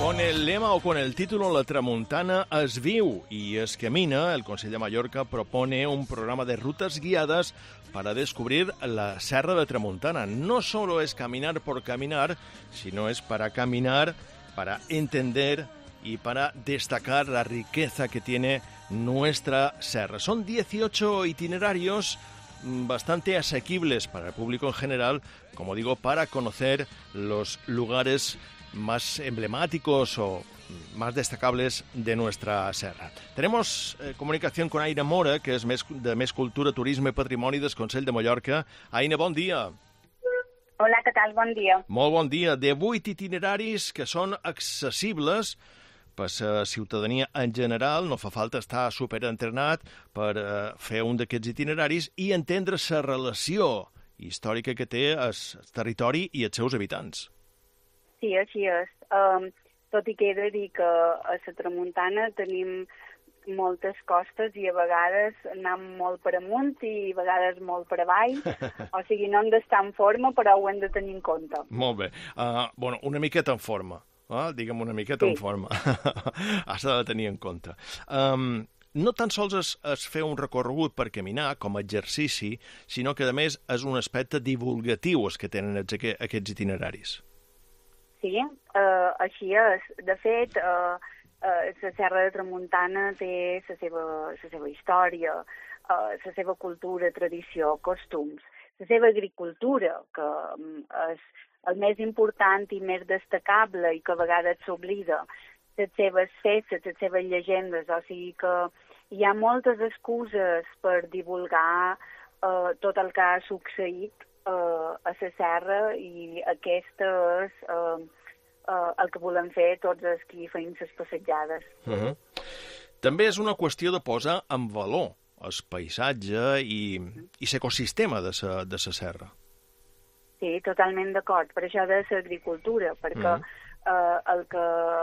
Con el lema o con el título La Tramuntana es viu y es camina, el Consell de Mallorca propone un programa de rutas guiadas para descubrir la Serra de Tramuntana. No solo es caminar por caminar, sino es para caminar, para entender y para destacar la riqueza que tiene nuestra serra. Son 18 itinerarios bastante asequibles para el público en general, como digo, para conocer los lugares más emblemáticos o más destacables de nuestra serra. Tenemos comunicación con Aina Mora, que és de Més Cultura, Turisme i Patrimoni del Consell de Mallorca. Aina, bon dia. Hola, què tal? Bon dia. Molt bon dia. De 8 itineraris que són accessibles per la ciutadania en general. No fa falta estar superentrenat per fer un d'aquests itineraris i entendre la relació històrica que té el territori i els seus habitants. Sí, així és. Tot i que he de dir que a la Tramuntana tenim moltes costes i a vegades anem molt per amunt i a vegades molt per avall. O sigui, no hem d'estar en forma, però ho hem de tenir en compte. Molt bé. Bueno, una miqueta en forma. Digue'm una miqueta en forma. S'ha de tenir en compte. No tan sols es fer un recorregut per caminar com a exercici, sinó que, a més, és un aspecte divulgatiu els que tenen aquests itineraris. Sí, així és. De fet, la Serra de Tramuntana té la seva història, la seva cultura, tradició, costums, la seva agricultura, que és el més important i més destacable i que a vegades s'oblida, les seves festes, les seves llegendes, o sigui que hi ha moltes excuses per divulgar tot el que ha succeït a la serra i aquesta és el que volem fer tots els que feim les passejades. També és una qüestió de posar en valor el paisatge i l'ecosistema de la serra. Sí, totalment d'acord. Per això de l'agricultura, perquè el que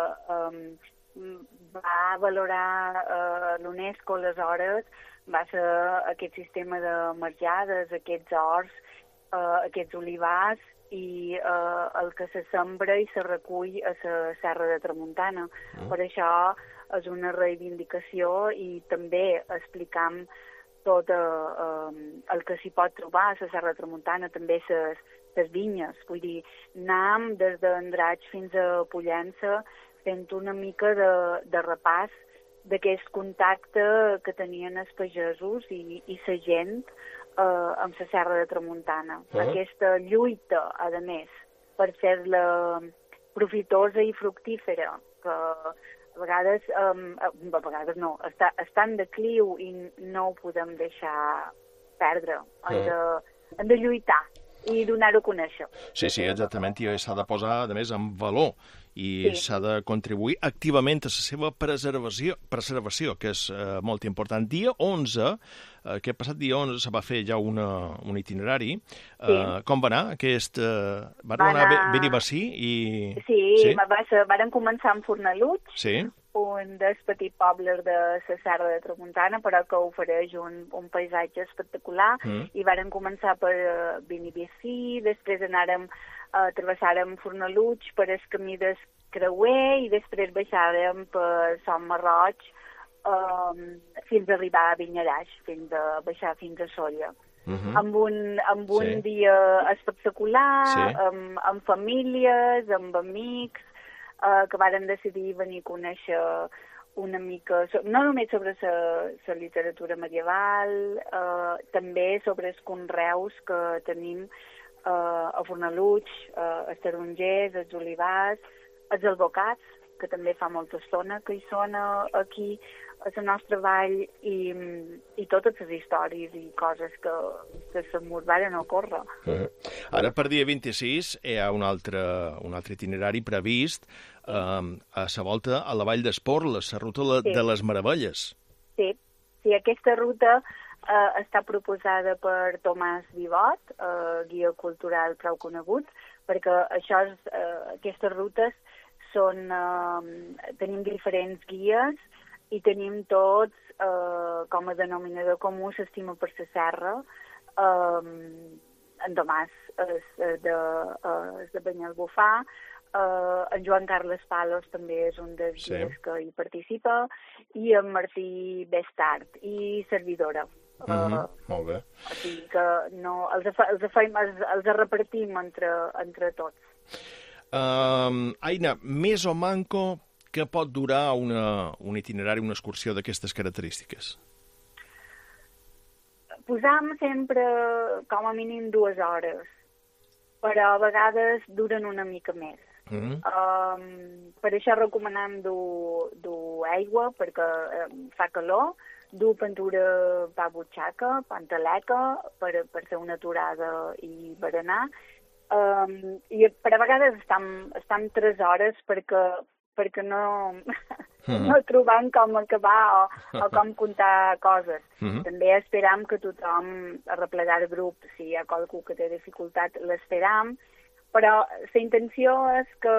va valorar l'UNESCO aleshores va ser aquest sistema de marjades, aquests horts, aquests olivars i el que se sembra i se recull a la Serra de Tramuntana. Per això és una reivindicació i també explicam tot el que s'hi pot trobar a la Serra de Tramuntana, també les vinyes. Vull dir, anam des d'Andratx fins a Pollença fent una mica de repàs d'aquest contacte que tenien els pagesos i la gent amb la Serra de Tramuntana. Aquesta lluita, a més, per fer-la profitosa i fructífera, que a vegades no, està en decliu i no ho podem deixar perdre. Hem de lluitar i donar-ho a conèixer. Sí, exactament, i s'ha de posar, a més, en valor i s'ha de contribuir activament a la seva preservació, que és molt important. Dia 11, aquest passat dia 11, se va fer ja un itinerari. Com va anar? Va anar ben i bací? Sí, varen començar amb Fornalutx, un dels petits pobles de la Serra de Tramuntana, però que ofereix un paisatge espectacular, i varen començar per Benibací, després travessàrem Fornalutx per el camí del Creuer i després baixàrem per Son Marroig fins a arribar a Vinyaraix, fins a baixar fins a Sóller. Amb un dia espectacular, amb famílies, amb amics, que varen decidir venir a conèixer una mica, no només sobre la literatura medieval, també sobre els conreus que tenim a Fornalutx, els tarongers, els olivars, els albocats, que també fa molta estona que hi són aquí a la nostra vall, i totes les històries i coses que se mos varen ocórrer. Ara, per dia 26, hi ha un altre itinerari previst a la volta a la Vall d'Esporles, la ruta de les Meravelles. Sí, aquesta ruta està proposada per Tomàs Vivot, guia cultural prou conegut, perquè aquestes rutes tenim diferents guies i tenim tots com a denominador comú l'estima per la serra. En Tomàs és de Banyalbufar, en Joan Carles Palos també és un dels guies que hi participa, i en Martí Bestart, i servidora. Molt bé. O sigui que no, els repartim entre tots. Aina, més o manco que pot durar un itinerari, una excursió d'aquestes característiques? Posam sempre com a mínim 2 hores, però a vegades duren una mica més. Per això recomanem dur aigua, perquè fa calor, dur pintura pa butxaca, pantaleca, per fer una aturada i berenar. I per a vegades estem 3 hores perquè no trobem com acabar o com contar coses. També esperam que tothom arreplegar el grup, si hi ha qualcú que té dificultat, l'esperam, però la intenció és que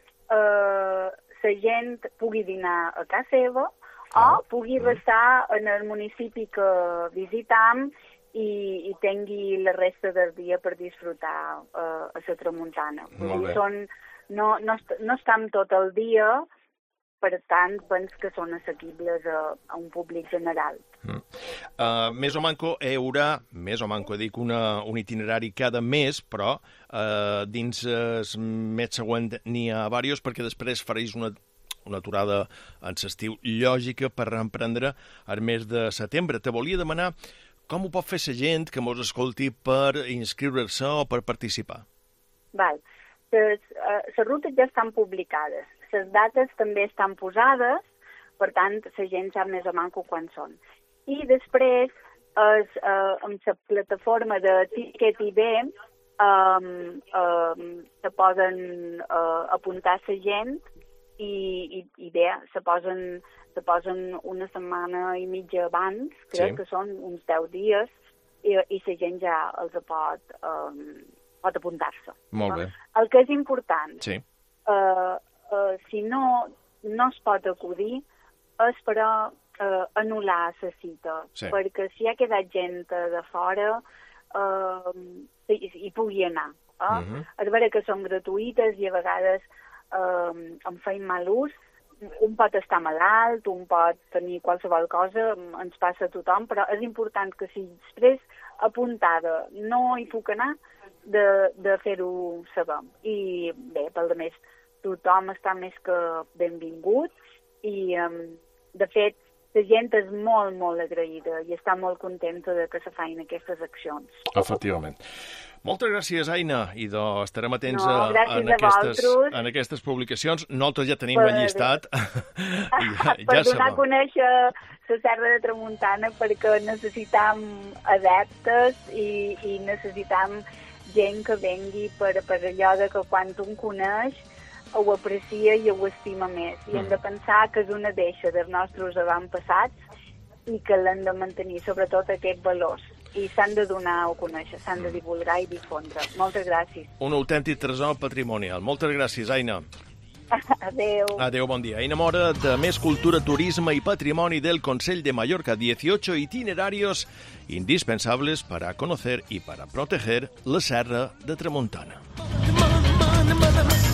la gent pugui dinar a casa seva o pugui restar en el municipi que visitam i tingui la resta del dia per disfrutar a la tramuntana. No estem tot el dia, per tant, penso que són assequibles a un públic general. Més o manco hi haurà, un itinerari cada mes, però dins el mes següent n'hi ha diversos, perquè després fareix una aturada en l'estiu lògica per reemprendre el mes de setembre. Te volia demanar com ho pot fer la gent que mos escolti per inscriure-se o per participar. Val. Les rutes ja estan publicades, les dates també estan posades, per tant, la gent sap més o manco quan són. I després, amb la plataforma de Ticket.ib, se poden apuntar la gent i bé, se posen una setmana i mitja abans, crec que són uns 10 dies, i la gent ja els pot apuntar-se. Molt bé. El que és important, si no es pot acudir, és però anul·lar la cita, perquè si ha quedat gent de fora, hi pugui anar. És vera que són gratuïtes i a vegades en feim mal ús. Un pot estar malalt, un pot tenir qualsevol cosa, ens passa a tothom, però és important que si després apuntada no hi puc anar, de fer-ho saber. I bé, pel de més, tothom està més que benvingut i, de fet, la gent és molt, molt agraïda i està molt contenta de que se facin aquestes accions. Efectivament. Moltes gràcies, Aina, i estarem atents en aquestes publicacions. Nosaltres ja tenim allistat. Per donar a conèixer la Serra de Tramuntana, perquè necessitam adeptes i necessitam gent que vengui per allò de que quan un coneix ho aprecia i ho estima més. I hem de pensar que és una deixa dels nostres avantpassats i que l'hem de mantenir, sobretot aquests valors. I s'han de donar a conèixer, s'han de divulgar i difondre. Moltes gràcies. Un autèntic tresor patrimonial. Moltes gràcies, Aina. Adeu. Adeu, bon dia. Aina Mora, de Més Cultura, Turisme y Patrimoni del Consell de Mallorca. 18 itinerarios indispensables para conocer y para proteger la Serra de Tramuntana.